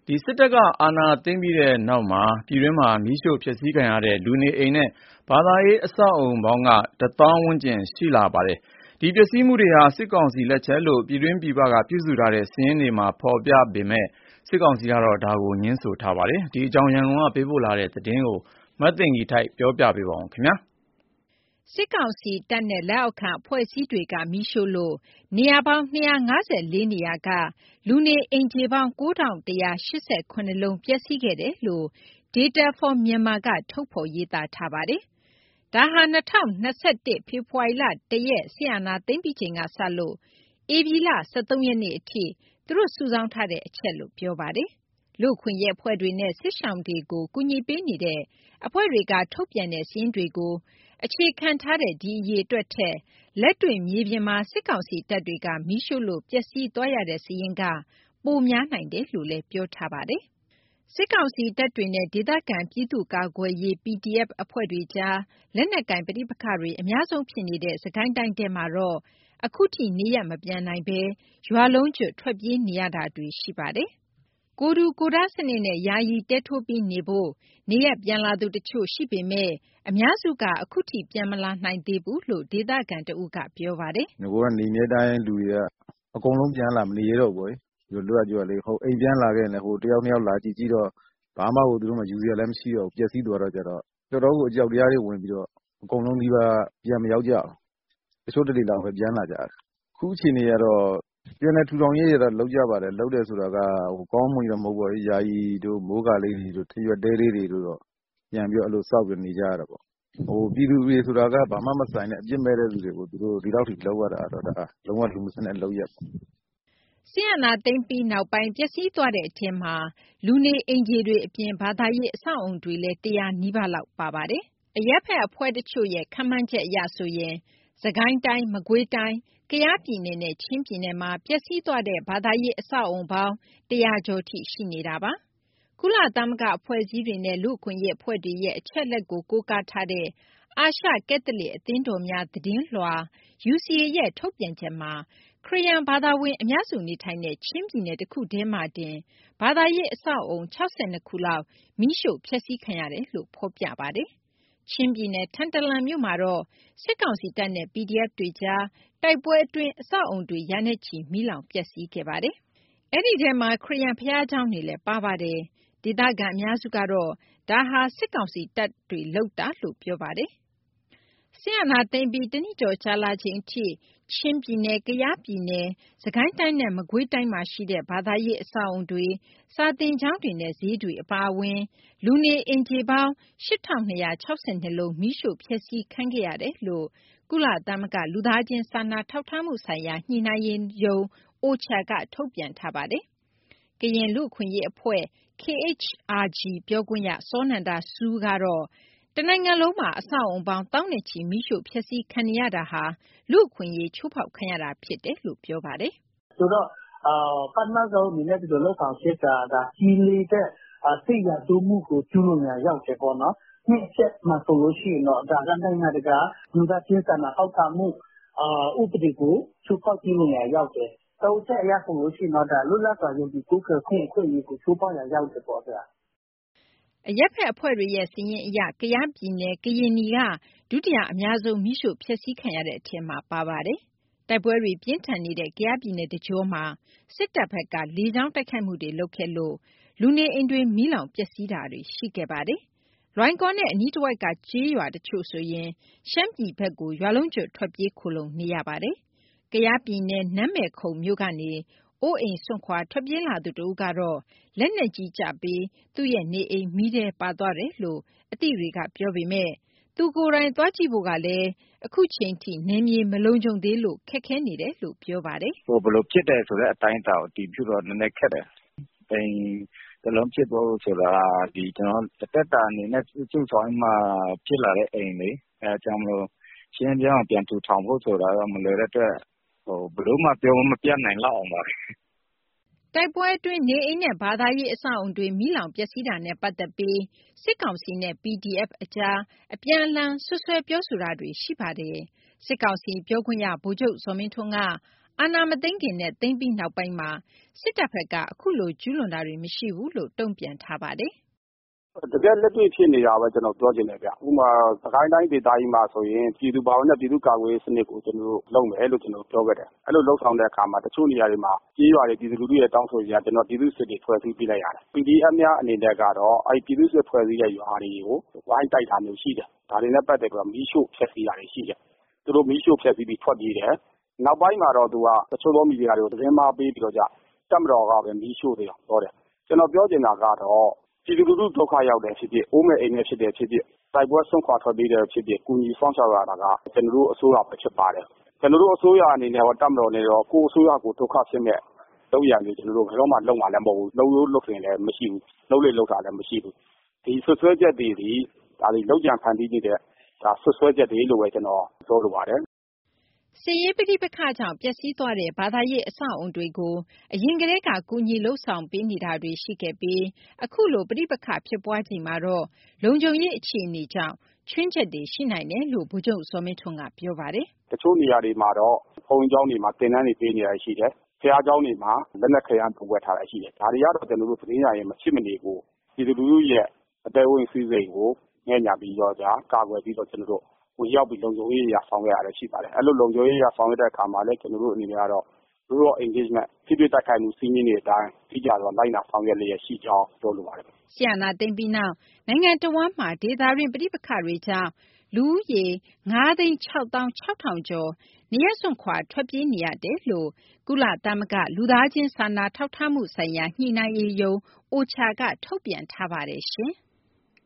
ဒီစစ်တပ်ကအာဏာသိမ်းပြီးတဲ့နောက်မှာပြည်တွင်းမှာမီးရှို့ဖျက်ဆီးခံရတဲ့လူနေအိမ်နဲ့ဘာသာရေးအဆောက်အုံပေါင်းက10,000ဝန်းကျင်ရှိလာပါတယ်။ဒီပျက်စီးမှုတွေဟာစစ်ကောင်စီလက်ချက်လို့ပြည်တွင်းပြည်ပကပြုစုထားတဲ့စာရင်းတွေမှာဖော်ပြပေမဲ့စစ်ကောင်စီကတော့ဒါကိုငြင်းဆိုထားပါတယ်။ဒီအကြောင်းရန်ကုန်ကပေးပို့လာတဲ့သတင်းကိုမသိင်္ဂီထိုက်ပြောပြပေးပါဦးခင်ဗျာ။စစ်ကောင်စီတပ်နဲ့လက်အောက်ခံအဖွဲ့အစည်းတွေကမီးရှို့လို့နေရာပေါင်း254နေရာကလူနေအိမ်ခြေပေါင်း9188လုံးပျက်စီးခဲ့တယ်လို့ Data for Myanmar ကထုတ်ဖော်ရေးသားထားပါတယ်။ဒါဟာ2021ဖေဖော်ဝါရီလ1ရက်စစ်အာဏာသိမ်းပြီးချိန်ကစလို့ဧပြီလ23ရက်နေ့အထိသူတို့စုဆောင်းထားတဲ့အချက်လို့ပြောပါတယ်။လူ့အခွင့်အရေးအဖွဲ့တွေနဲ့စစ်ရှောင်တွေကိုကူညီပေးနေတဲ့အဖွဲ့တွေကထုတ်ပြန်တဲ့စာရင်းတွေကိုအခြေခံထားတဲ့ဒီအရေအတွက်ထက်လက်တွေ့မြေပြင်မှာစစ်ကောင်စီတပ်တွေကမီးရှို့လို့ပျက်စီးသွားရတဲ့စာရင်းကပိုများနိုင်တယ်လို့လည်းပြောထားပါတယ်။စစ်ကောင်စီတပ်တွေနဲ့ဒေသခံပြည်သူ့ကာကွယ်ရေး PDF အဖွဲ့တွေကြားလက်နက်ကိုင်ပဋိပက္ခတွေအများဆုံးဖြစ်နေတဲ့စစ်ကိုင်းတိုင်းထဲမှာတော့အခုထိနေရပ်မပြန်နိုင်ဘဲရွာလုံးကျွတ်ထွက်ပြေးနေရတာတွေရှိပါတယ်။ကိုယ်ထူကိုယ်ထစနစ်နဲ့ယာယီတဲထိုးပြီးနေဖို့နေရပ်ပြန်လာသူတချို့ရှိပေမဲ့အများစုကအခုထိပြန်မလာနိုင်သေးဘူးလို့ဒေသခံတဦးကပြောပါတယ်။ငကိုကနေမြဲတိုင်းလူတွေကအကုန်လုံးပြန်လာမနေရတော့ဘူး။ဒီလိုကြွလေဟုတ်အိမ်ပြန်လာခဲ့နေဟိုတယောက်နှစ်ယောက်လာကြည့်တော့ဘာမှသူတို့မှယူစရာလည်းမရှိတော့ပျက်စီးသွားတော့ကြတော့တော်တော်ကိုအကြောက်တရားတွေဝင်ပြီးတော့အကုန်လုံးဒီပါပြန်မရောက်ကြအောင်တချို့တလေလောက်ပဲပြန်လာကြတယ်ခုအချိန်တွေကတော့ပြန်တဲ့ထူထောင်ရေးရတော့လောက်ကြပါတယ်လောက်တယ်ဆိုတာကဟိုကောင်းမှုရမဟုတ်ပါဘူးယာယီတို့မိုးကာလေးတွေတို့ထရွက်တဲလေးတွေတို့ပြန်ပြီးအဲ့လိုစောက်ပြီးနေကြရတာပေါ့ဟိုပြည်သူတွေဆိုတာကဘာမှမဆိုင်တဲ့အပြစ်မဲ့တဲ့လူတွေကိုသူတို့ဒီလောက်ထိလောက်ရတာတော့ဒါလုံးဝလူမစနဲ့လောက်ရပေါ့ဆီယနာသိမ့်ပြီးနောက်ပိုင်းပျက်စီးသွားတဲ့အထက်မှာလူနေအိမ်ခြေတွေအပြင်ဘာသာရေးအဆောက်အုံတွေလည်း100နီးပါးလောက်ပါပါတယ်။အရက်ဖက်အဖွဲ့တချို့ရဲ့ခန့်မှန်းချက်အရဆိုရင်စကိုင်းတိုင်းမကွေးတိုင်းကယားပြည်နယ်နဲ့ချင်းပြည်နယ်မှာပျက်စီးသွားတဲ့ဘာသာရေးအဆောက်အုံပေါင်း100ကျော်ထိရှိနေတာပါ။ကုလသမဂ္ဂအဖွဲ့အစည်းတွေနဲ့လူ့အခွင့်အရေးအဖွဲ့တွေရဲ့အချက်လက်ကိုကိုးကားထားတဲ့အာရှကက်သလစ်အသင်းတော်များသတင်းလွှာ UCA ရဲ့ထုတ်ပြန်ချက်မှာခရစ်ယာန်ဘာသာဝင်အများစုနေထိုင်တဲ့ချင်းပြည်နယ်တစ်ခုတည်းမှာတင်ဘာသာရေးအဆောက်အုံ62ခုလောက်မီးရှို့ဖျက်ဆီးခံရတယ်လို့ဖော်ပြပါတယ်။ချင်းပြည်နယ်ထန်တလန်မြို့မှာတော့စစ်ကောင်စီတပ်နဲ့ PDF တွေကြားတိုက်ပွဲအတွင်းအဆောက်အုံတွေရာနဲ့ချီမီးလောင်ပျက်စီးခဲ့ပါတယ်။အဲ့ဒီထဲမှာခရစ်ယာန်ဘုရားကျောင်းတွေလည်းပါပါတယ်။ဒေသခံအများစုကတော့ဒါဟာစစ်ကောင်စီတပ်တွေလုပ်တာလို့ပြောပါတယ်။ဆီယနာသိမ့်ပြီးတနည်းကျော်ကြာလာချိန်အထိချင်းပြည်နယ်၊ကယားပြည်နယ်၊စကိုင်းတိုင်းနဲ့မကွေးတိုင်းမှာရှိတဲ့ဘာသာရေးအဆောက်အုံတွေစာသင်ကျောင်းတွေနဲ့ဈေးတွေအပါအဝင်လူနေအိမ်ခြေပေါင်း8262လုံးမီးရှို့ဖျက်ဆီးခံခဲ့ရတယ်လို့ကုလသမဂ္ဂလူသားချင်းစာနာထောက်ထားမှုဆိုင်ရာညှိနှိုင်းရေးရုံး OCHA ကထုတ်ပြန်ထားပါတယ်။ကရင်လူ့အခွင့်အရေးအဖွဲ့ KHRG ပြောခွင့်ရစောနန္ဒဆူးကတော့တနိုင်ငံလုံးမှာအဆောက်အုံပေါင်းသောင်းနဲ့ချီမီးရှို့ဖျက်ဆီးခံနေရတာဟာလူ့အခွင့်အရေးချိုးဖောက်ခံရတာဖြစ်တယ်လို့ပြောပါတယ်။ဆိုတော့ပထမဆုံးအနေနဲ့ဒီလိုလောက်ဆောင်ဖြစ်တာဒါကြီးလေးတဲ့စိတ်ရတိုးမှုကိုကျူးလွန်ရရောက်တယ်ပေါ့နော်။နှစ်ချက်မှာဆိုလို့ရှိရင်တော့ဒါကနိုင်ငံတကာလူသားချင်းစာနာထောက်ထားမှုဥပဒေကိုချိုးဖောက်ခြင်းရရောက်တယ်။တော့ဆက်အရဆိုလို့ရှိရင်တော့ဒါလွတ်လပ်စွာယုံကြည်ကိုးကွယ်ခွင့်အခွင့်အရေးကိုချိုးဖောက်ရရောက်တယ်ပေါ့ဗျာ။အရက်ဖက်အဖွဲ့တွေရဲ့စာရင်းအရကယားပြည်နယ်ကရင်နီကဒုတိယအများဆုံးမီးရှို့ဖျက်ဆီးခံရတဲ့အထက်မှာပါပါတယ်။တိုက်ပွဲတွေပြင်းထန်နေတဲ့ကယားပြည်နယ်တကြောမှာစစ်တပ်ဘက်ကလေကြောင်းတိုက်ခိုက်မှုတွေလုပ်ခဲ့လို့လူနေအိမ်တွေမီးလောင်ပျက်စီးတာတွေရှိခဲ့ပါတယ်။လွိုင်ကော်နဲ့အနီးတစ်ဝိုက်ကကျေးရွာတချို့ဆိုရင်ရှမ်းပြည်ဘက်ကိုရွာလုံးကျွတ်ထွက်ပြေးခိုလုံနေရပါတယ်။ကယားပြည်နယ်နန်းမယ်ခုံမြို့ကနေအိုးအိမ်စွန့်ခွာထွက်ပြေးလာသူတဦးကတော့လက်နက်ကြီးကျပြီးသူ့ရဲ့နေအိမ်မီးထဲပါသွားတယ်လို့အသိတွေကပြောပေမဲ့သူကိုယ်တိုင်သွားကြည့်ဖို့ကလည်းအခုချိန်ထိနယ်မြေမလုံခြုံသေးလို့ခက်ခဲနေတယ်လို့ပြောပါတယ်။ဘယ်လိုဖြစ်တယ်ဆိုတဲ့အတိုင်းအတာကိုတည်ပြုတော့နည်းနည်းခက်တယ်။အိမ်တလုံးဖြစ်ဖို့ဆိုတာဒီကျွန်တော်တက်တာအနေနဲ့စုဆောင်မှဖြစ်လာတဲ့အိမ်လေအဲကြောင့်မလို့ရှင်းပြအောင်ပြန်ထူထောင်ဖို့ဆိုတာတော့မလွယ်တဲ့အတွက်ဘယ်လိုမှပြောမပြတ်နိုင်လောက်အောင်ပါတိုက်ပွဲအတွင်းနေအိမ်နဲ့ဘာသာရေးအဆောက်အုံတွေမီးလောင်ပျက်စီးတာနဲ့ပတ်သက်ပြီးစစ်ကောင်စီနဲ့ PDF အကြားအပြန်အလှန်ဆွဆွဲပြောဆိုတာတွေရှိပါတယ်။စစ်ကောင်စီပြောခွင့်ရဗိုလ်ချုပ်ဇော်မင်းထွန်းကအာဏာမသိမ်းခင်နဲ့သိမ်းပြီးနောက်ပိုင်းမှာစစ်တပ်ဘက်ကအခုလိုကျူးလွန်တာတွေမရှိဘူးလို့တုံ့ပြန်ထားပါတယ်။တကယ်လက်တွေ့ဖြစ်နေတာပဲကျွန်တော်ပြောချင်တယ်ဗျ။ဥပမာစကိုင်းတိုင်းဒေသကြီးမှာဆိုရင်ပြည်သူ့ဘာဝနဲ့ပြည်သူ့ကာကွယ်ရေးစနစ်ကိုကျွန်တော်တို့လုပ်မယ်လို့ကျွန်တော်ပြောခဲ့တယ်။အဲ့လိုလုပ်ဆောင်တဲ့အခါမှာတချို့နေရာတွေမှာကြေးရွာတွေပြည်သူလူထုရဲ့တောင်းဆိုရာကျွန်တော်ပြည်သူ့စစ်တွေဖွဲ့စည်းပေးလိုက်ရတယ်။ PDF များအနေနဲ့ကတော့အဲ့ပြည်သူ့စစ်ဖွဲ့စည်းတဲ့ရွာတွေကိုဝိုင်းတိုက်တာမျိုးရှိတယ်။ဒါတွေနဲ့ပတ်သက်ပြီးတော့မီးရှို့ဖျက်ဆီးတာတွေရှိတယ်။သူတို့မီးရှို့ဖျက်ဆီးပြီးထွက်ပြေးတယ်။နောက်ပိုင်းမှာတော့သူကတချို့သောမီဒီယာတွေကိုသတင်းမှားပေးပြီးတော့တပ်မတော်ကပဲမီးရှို့တယ်ပြောတယ်။ကျွန်တော်ပြောချင်တာကတော့ပြည်သူလူထုဒုက္ခရောက်တယ်ဖြစ်ဖြစ်အိုးမဲ့အိမ်နဲ့ဖြစ်တယ်ဖြစ်ဖြစ်တိုက်ပွဲဆွန့်ခွာထွက်ပြေးတယ်ဖြစ်ဖြစ်ကူညီဆောင်ရှောက်ရတာကကျွန်တော်တို့အစိုးရပဲဖြစ်ပါတယ်ကျွန်တော်တို့အစိုးရအနေနဲ့တော့တပ်မတော်နဲ့တော့ကိုယ်အစိုးရကိုဒုက္ခဖြစ်မဲ့လုပ်ရမျိုးကျွန်တော်တို့ဘယ်တော့မှလုပ်မှာလည်းမဟုတ်ဘူးလုပ်လို့လုပ်ရင်လည်းမရှိဘူးလုပ်လေလုပ်တာလည်းမရှိဘူးဒီဆွဆွဲချက်တွေဒီဒါတွေလောက်ကြံဖန်တီးနေတဲ့ဒါဆွဆွဲချက်တွေလို့ပဲကျွန်တော်ပြောလိုပါတယ်စစ်ရေးပဋိပက္ခကြောင့်ပျက်စီးသွားတဲ့ဘာသာရေးအဆောက်အုံတွေကိုအရင်ကတည်းကကူညီလှုပ်ဆောင်ပေးနေတာတွေရှိခဲ့ပြီးအခုလိုပဋိပက္ခဖြစ်ပွားချိန်မှာတော့လုံခြုံရေးအခြေအနေကြောင့်ချွင်းချက်တွေရှိနိုင်တယ်လို့ဗိုလ်ချုပ်စောမင်းထွန်းကပြောပါတယ်တချို့နေရာတွေမှာတော့ဘုံကျောင်းတွေမှာသင်တန်းတွေပေးနေရရှိတယ်ဖျားကျောင်းတွေမှာလက်နက်ခဲယမ်းပုံပွဲထားတာရှိတယ်ဒါတွေကတော့ကျွန်တော်တို့သတင်းရရင်မဖြစ်မနေကိုပြည်သူလူထုရဲ့အသေးဝင်စည်းစိမ်ကိုငဲ့ညာပြီးတော့ကာကွယ်ပြီးတော့ကျွန်တော်တို့ဝင်ရောက်ပြီးလုံခြုံရေးရဆောင်ရတာရှိပါတယ်အဲ့လိုလုံခြုံရေးရဆောင်ရတဲ့အခါမှာလည်းကျွန်တော်တို့အနေနဲ့ကတော့ rural engagement ဖြစ်ဖြစ်တိုက်ခိုက်မှုစီးနင်းနေတဲ့အတိုင်းကြီးကြတော့လိုက်နာဆောင်ရွက်လျက်ရှိကြောင်းပြောလိုပါတယ်ဆီယနာသိမ့်ပြီးနောက်နိုင်ငံတော်ဝန်မှဒေသတွင်ပြည်ပခါတွေကြောင့်လူဦးရေ9,660,000 ကျော်နေရစွန့်ခွာထွက်ပြေးနေရတယ်လို့ကုလသမဂ္ဂလူသားချင်းစာနာထောက်ထားမှုဆိုင်ရာညှိနှိုင်းရေးရုံး OCHA ကထုတ်ပြန်ထားပါတယ်ရှင်